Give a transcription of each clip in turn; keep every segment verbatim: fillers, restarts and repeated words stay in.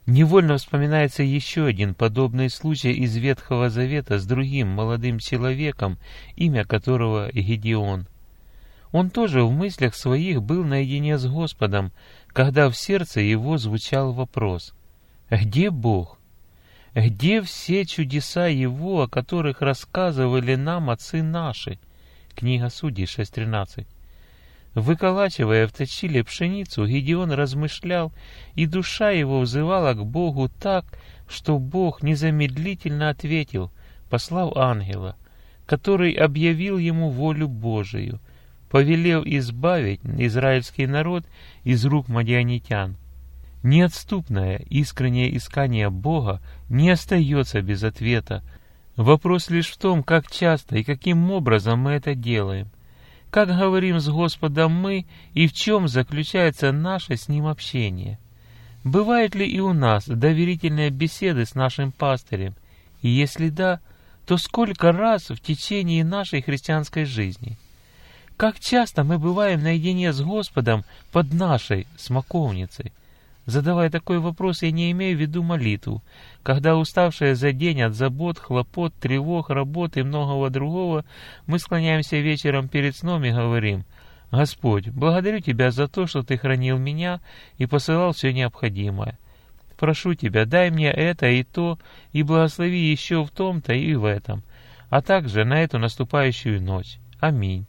Невольно вспоминается еще один подобный случай из Ветхого Завета с другим молодым человеком, имя которого Гедеон. Он тоже в мыслях своих был наедине с Господом, когда в сердце его звучал вопрос: «Где Бог? Где все чудеса Его, о которых рассказывали нам отцы наши?» Книга Судей шесть тринадцать. Выколачивая в точиле пшеницу, Гедеон размышлял, и душа его взывала к Богу так, что Бог незамедлительно ответил, послав ангела, который объявил ему волю Божию, повелев избавить израильский народ из рук мадианитян. Неотступное, искреннее искание Бога не остается без ответа. Вопрос лишь в том, как часто и каким образом мы это делаем. Как говорим с Господом мы и в чем заключается наше с Ним общение? Бывают ли и у нас доверительные беседы с нашим пастырем? И если да, то сколько раз в течение нашей христианской жизни? Как часто мы бываем наедине с Господом под нашей смоковницей? Задавая такой вопрос, я не имею в виду молитву, когда, уставшие за день от забот, хлопот, тревог, работы и многого другого, мы склоняемся вечером перед сном и говорим: «Господь, благодарю Тебя за то, что Ты хранил меня и посылал все необходимое. Прошу Тебя, дай мне это и то, и благослови еще в том-то и в этом, а также на эту наступающую ночь. Аминь».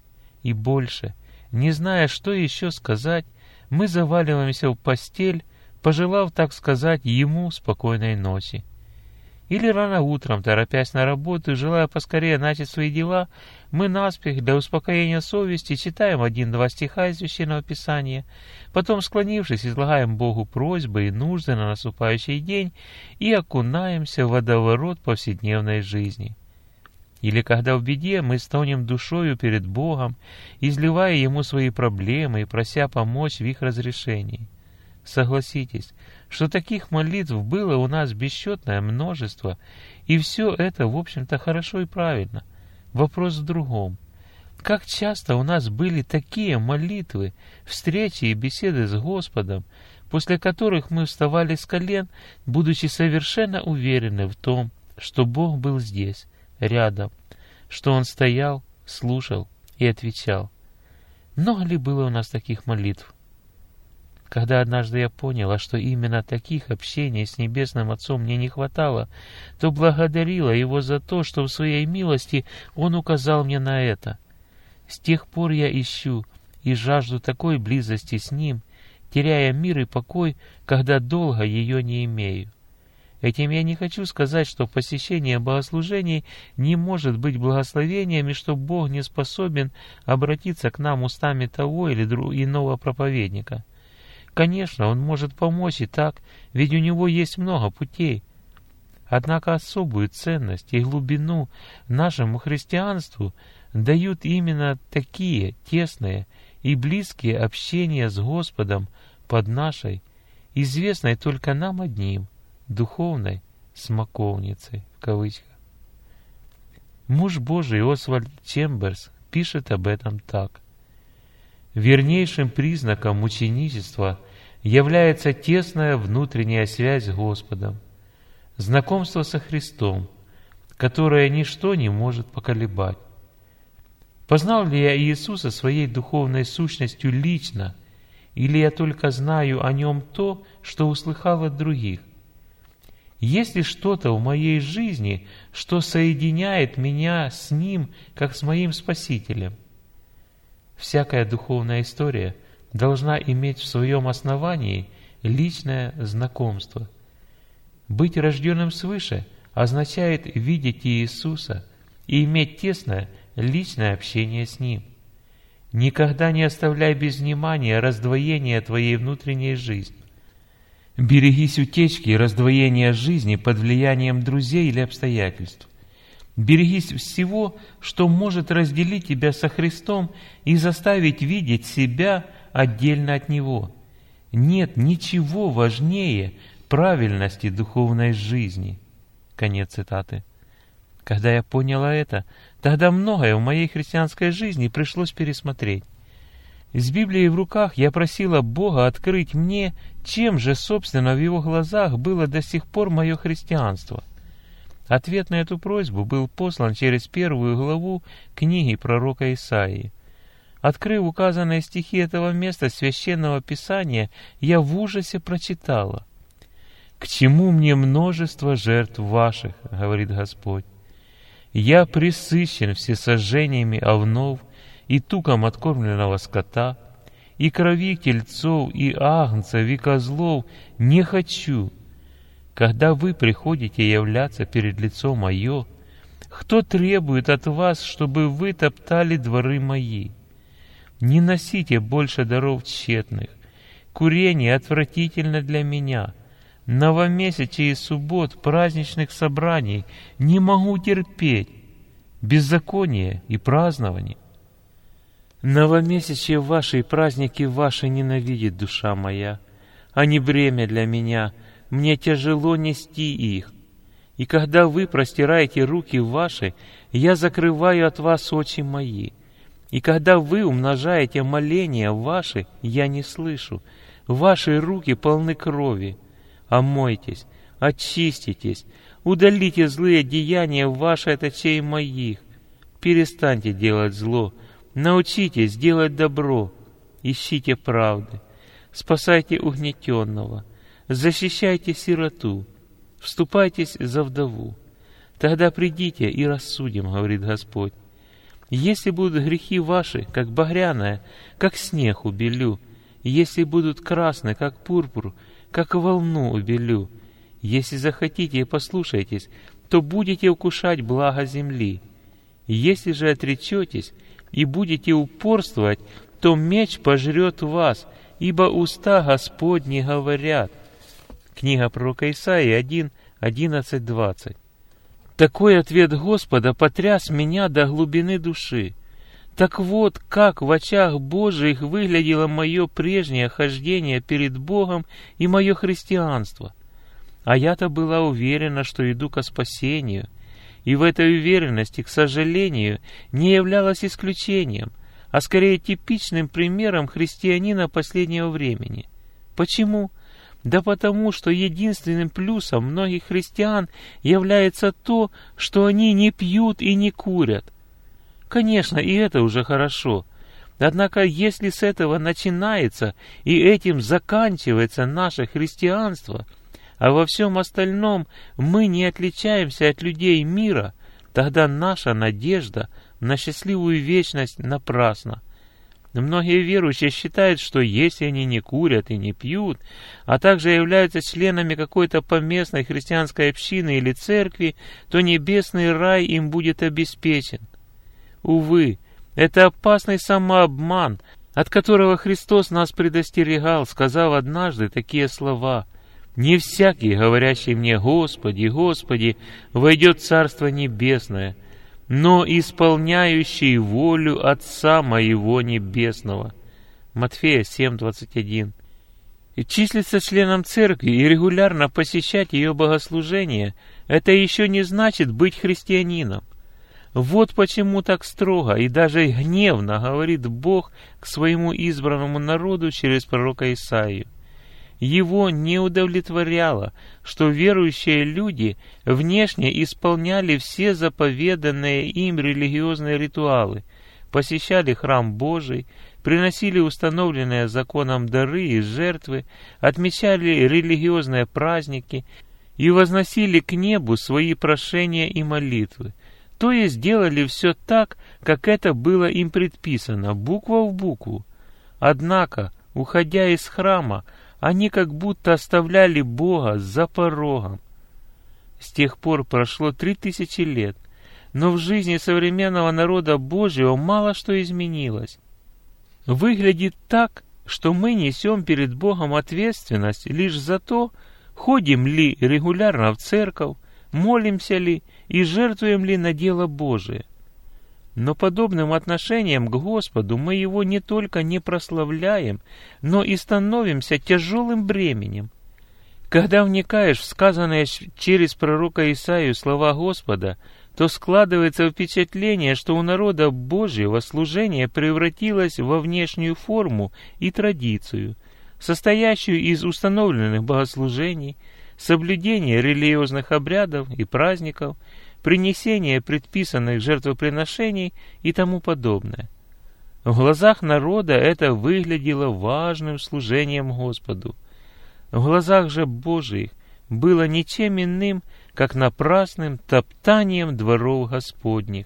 И больше, не зная, что еще сказать, мы заваливаемся в постель, пожелав, так сказать, Ему спокойной ночи. Или рано утром, торопясь на работу и желая поскорее начать свои дела, мы наспех для успокоения совести читаем один-два стиха из Священного Писания, потом, склонившись, излагаем Богу просьбы и нужды на наступающий день и окунаемся в водоворот повседневной жизни. Или когда в беде мы стонем душою перед Богом, изливая Ему свои проблемы и прося помочь в их разрешении. Согласитесь, что таких молитв было у нас бесчетное множество, и все это, в общем-то, хорошо и правильно. Вопрос в другом. Как часто у нас были такие молитвы, встречи и беседы с Господом, после которых мы вставали с колен, будучи совершенно уверены в том, что Бог был здесь, рядом, что Он стоял, слушал и отвечал. Много ли было у нас таких молитв? Когда однажды я поняла, что именно таких общений с Небесным Отцом мне не хватало, то благодарила Его за то, что в Своей милости Он указал мне на это. С тех пор я ищу и жажду такой близости с Ним, теряя мир и покой, когда долго ее не имею. Этим я не хочу сказать, что посещение богослужений не может быть благословением, и что Бог не способен обратиться к нам устами того или иного проповедника. Конечно, Он может помочь и так, ведь у Него есть много путей. Однако особую ценность и глубину нашему христианству дают именно такие тесные и близкие общения с Господом под нашей, известной только нам одним, духовной смоковницей, в кавычках. Муж Божий Освальд Чемберс пишет об этом так. Вернейшим признаком мученичества является тесная внутренняя связь с Господом, знакомство со Христом, которое ничто не может поколебать. Познал ли я Иисуса своей духовной сущностью лично, или я только знаю о Нем то, что услыхал от других? Есть ли что-то в моей жизни, что соединяет меня с Ним, как с моим Спасителем? Всякая духовная история должна иметь в своем основании личное знакомство. Быть рожденным свыше означает видеть Иисуса и иметь тесное личное общение с Ним. Никогда не оставляй без внимания раздвоение твоей внутренней жизни. Берегись утечки и раздвоения жизни под влиянием друзей или обстоятельств. Берегись всего, что может разделить тебя со Христом и заставить видеть себя отдельно от Него. Нет ничего важнее правильности духовной жизни. Конец цитаты. Когда я поняла это, тогда многое в моей христианской жизни пришлось пересмотреть. С Библией в руках я просила Бога открыть мне, чем же, собственно, в Его глазах было до сих пор мое христианство. Ответ на эту просьбу был послан через первую главу книги пророка Исаии. Открыв указанные стихи этого места Священного Писания, я в ужасе прочитала: «К чему мне множество жертв ваших, — говорит Господь, — я пресыщен всесожжениями овнов и туком откормленного скота, и крови тельцов, и агнцев, и козлов не хочу. Когда вы приходите являться перед лицо мое, кто требует от вас, чтобы вы топтали дворы мои? Не носите больше даров тщетных. Курение отвратительно для меня. Новомесячие и суббот, праздничных собраний не могу терпеть. Беззаконие и празднование. Новомесячие ваши и праздники ваши ненавидит душа моя. Они бремя для меня, мне тяжело нести их. И когда вы простираете руки ваши, я закрываю от вас очи мои. И когда вы умножаете моления ваши, я не слышу. Ваши руки полны крови. Омойтесь, очиститесь, удалите злые деяния ваши от очей моих. Перестаньте делать зло, научитесь делать добро, ищите правды, спасайте угнетенного, защищайте сироту, вступайтесь за вдову. Тогда придите и рассудим, говорит Господь. Если будут грехи ваши, как багряное, как снег убелю, если будут красны, как пурпур, как волну убелю, если захотите и послушаетесь, то будете вкушать благо земли. Если же отречетесь и будете упорствовать, то меч пожрет вас, ибо уста Господни говорят». Книга пророка Исаии один, одиннадцать, двадцать. Такой ответ Господа потряс меня до глубины души. Так вот, как в очах Божиих выглядело мое прежнее хождение перед Богом и мое христианство. А я-то была уверена, что иду ко спасению, и в этой уверенности, к сожалению, не являлась исключением, а скорее типичным примером христианина последнего времени. Почему? Да потому, что единственным плюсом многих христиан является то, что они не пьют и не курят. Конечно, и это уже хорошо. Однако, если с этого начинается и этим заканчивается наше христианство, а во всем остальном мы не отличаемся от людей мира, тогда наша надежда на счастливую вечность напрасна. Многие верующие считают, что если они не курят и не пьют, а также являются членами какой-то поместной христианской общины или церкви, то небесный рай им будет обеспечен. Увы, это опасный самообман, от которого Христос нас предостерегал, сказав однажды такие слова: «Не всякий, говорящий мне: Господи, Господи, войдет в Царство Небесное, но исполняющий волю Отца Моего Небесного». Матфея семь, двадцать один. И числиться членом церкви и регулярно посещать ее богослужения — это еще не значит быть христианином. Вот почему так строго и даже гневно говорит Бог к своему избранному народу через пророка Исаию. Его не удовлетворяло, что верующие люди внешне исполняли все заповеданные им религиозные ритуалы, посещали храм Божий, приносили установленные законом дары и жертвы, отмечали религиозные праздники и возносили к небу свои прошения и молитвы. То есть делали все так, как это было им предписано, буква в букву. Однако, уходя из храма, они как будто оставляли Бога за порогом. С тех пор прошло три тысячи лет, но в жизни современного народа Божьего мало что изменилось. Выглядит так, что мы несем перед Богом ответственность лишь за то, ходим ли регулярно в церковь, молимся ли и жертвуем ли на дело Божие. Но подобным отношением к Господу мы Его не только не прославляем, но и становимся тяжелым бременем. Когда вникаешь в сказанные через пророка Исаию слова Господа, то складывается впечатление, что у народа Божьего служение превратилось во внешнюю форму и традицию, состоящую из установленных богослужений, соблюдения религиозных обрядов и праздников, принесения предписанных жертвоприношений и тому подобное. В глазах народа это выглядело важным служением Господу. В глазах же Божиих было ничем иным, как напрасным топтанием дворов Господних.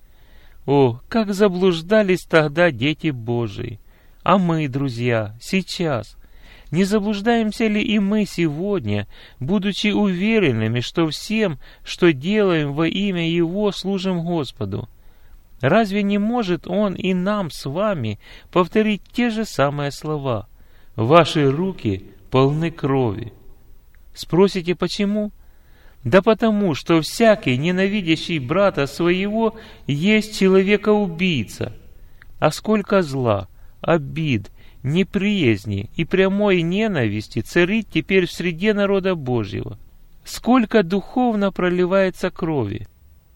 О, как заблуждались тогда дети Божии! А мы, друзья, сейчас, не заблуждаемся ли и мы сегодня, будучи уверенными, что всем, что делаем во имя Его, служим Господу? Разве не может Он и нам с вами повторить те же самые слова? «Ваши руки полны крови». Спросите, почему? Да потому, что всякий, ненавидящий брата своего, есть человека-убийца. А сколько зла, обид, неприязни и прямой ненависти царит теперь в среде народа Божьего. Сколько духовно проливается крови.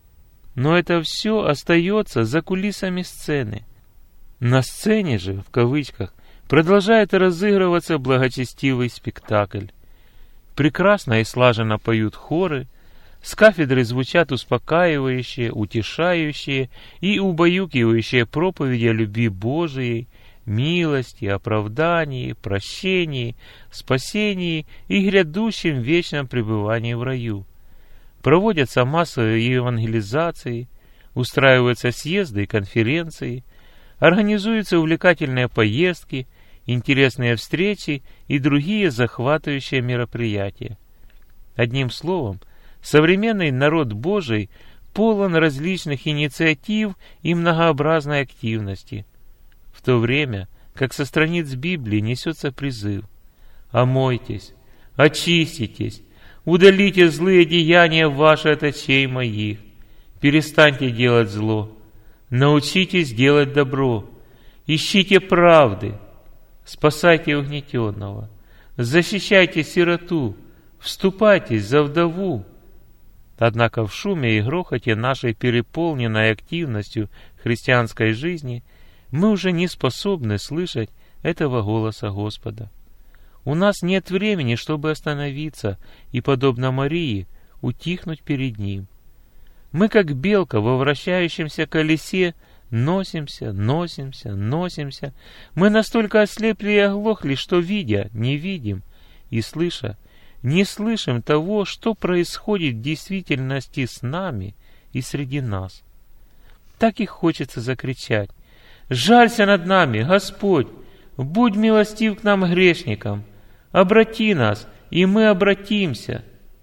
Но это все остается за кулисами сцены. На сцене же, в кавычках, продолжает разыгрываться благочестивый спектакль. Прекрасно и слаженно поют хоры, с кафедры звучат успокаивающие, утешающие и убаюкивающие проповеди о любви Божией, милости, оправдании, прощении, спасении и грядущем вечном пребывании в раю. Проводятся массовые евангелизации, устраиваются съезды и конференции, организуются увлекательные поездки, интересные встречи и другие захватывающие мероприятия. Одним словом, современный народ Божий полон различных инициатив и многообразной активности, в то время как со страниц Библии несется призыв: «Омойтесь, очиститесь, удалите злые деяния ваши от очей моих, перестаньте делать зло, научитесь делать добро, ищите правды, спасайте угнетенного, защищайте сироту, вступайтесь за вдову». Однако в шуме и грохоте нашей переполненной активностью христианской жизни мы уже не способны слышать этого голоса Господа. У нас нет времени, чтобы остановиться и, подобно Марии, утихнуть перед Ним. Мы, как белка во вращающемся колесе, носимся, носимся, носимся. Мы настолько ослепли и оглохли, что, видя, не видим, и слыша, не слышим того, что происходит в действительности с нами и среди нас. Так и хочется закричать: «Жалься над нами, Господь! Будь милостив к нам, грешникам! Обрати нас, и мы обратимся!»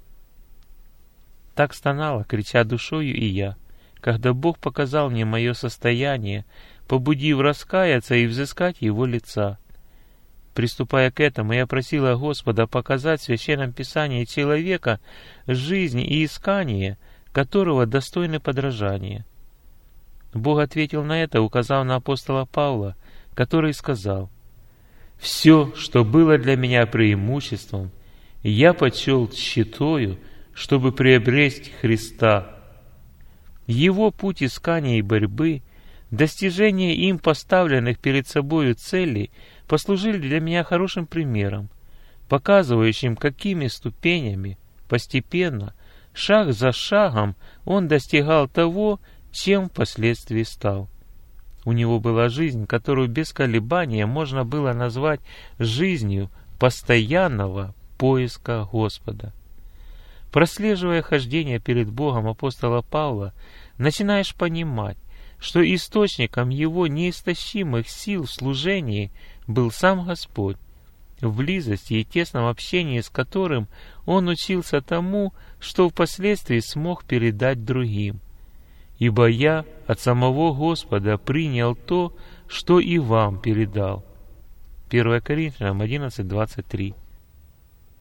Так стонала, крича душою, и я, когда Бог показал мне мое состояние, побудив раскаяться и взыскать Его лица. Приступая к этому, я просила Господа показать в Священном Писании человека, жизнь и искание которого достойны подражания. Бог ответил на это, указав на апостола Павла, который сказал: «Все, что было для меня преимуществом, я почел тщетою, чтобы приобрести Христа». Его путь искания и борьбы, достижение им поставленных перед собою целей послужили для меня хорошим примером, показывающим, какими ступенями, постепенно, шаг за шагом он достигал того, чем впоследствии стал. У него была жизнь, которую без колебания можно было назвать жизнью постоянного поиска Господа. Прослеживая хождение перед Богом апостола Павла, начинаешь понимать, что источником его неистощимых сил в служении был сам Господь, в близости и тесном общении с которым он учился тому, что впоследствии смог передать другим. «Ибо я от самого Господа принял то, что и вам передал». первое Коринфянам одиннадцать двадцать три.